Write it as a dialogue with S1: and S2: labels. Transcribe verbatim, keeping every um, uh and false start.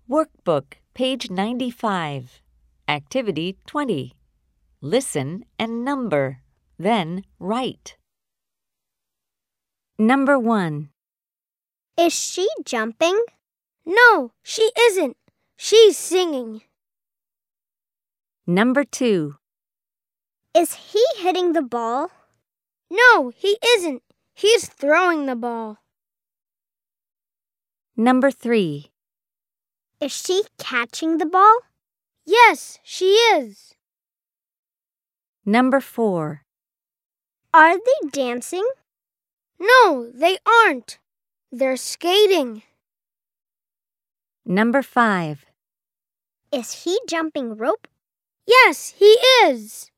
S1: Workbook, page ninety-five. Activity twenty. Listen and number, then write. Number one.
S2: Is she jumping?
S3: No, she isn't. She's singing.
S1: Number two.
S2: Is he hitting the ball?
S3: No, he isn't. He's throwing the ball.
S1: Number three.
S2: Is she catching the ball?
S3: Yes, she is.
S1: Number four.
S2: Are they dancing?
S3: No, they aren't. They're skating.
S1: Number five.
S2: Is he jumping rope?
S3: Yes, he is.